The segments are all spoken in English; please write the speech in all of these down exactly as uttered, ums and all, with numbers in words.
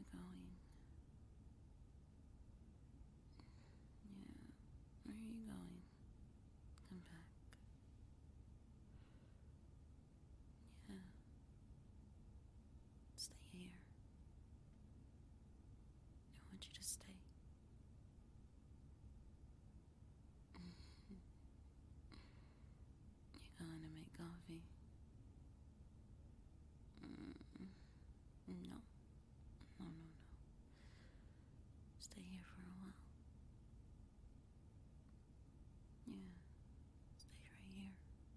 going? Yeah, where are you going? Come back. Yeah. Stay here. I want you to stay. You're going to make coffee? Mm, no. No, no, no. Stay here for a while. Yeah. Stay right here.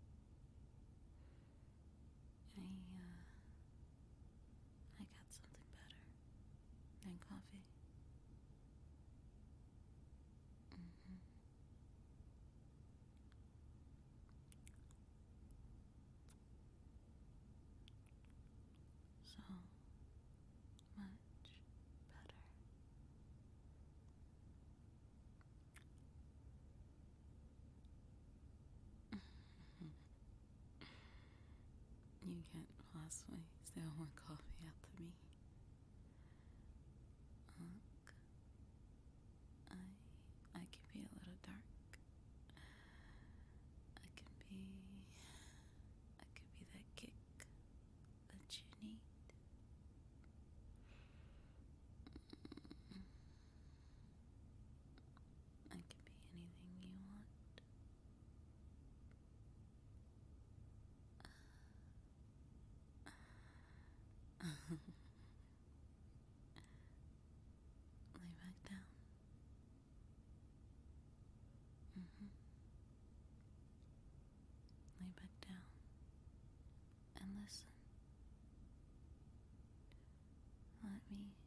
I, uh, I got something better than coffee. Mm-hmm. So much better. You can't possibly steal more coffee out of me. Look, I I can be a little dark. I can be I can be that kick that you need. I can be anything you want. Lay back down. Mm-hmm. Lay back down and listen. Let me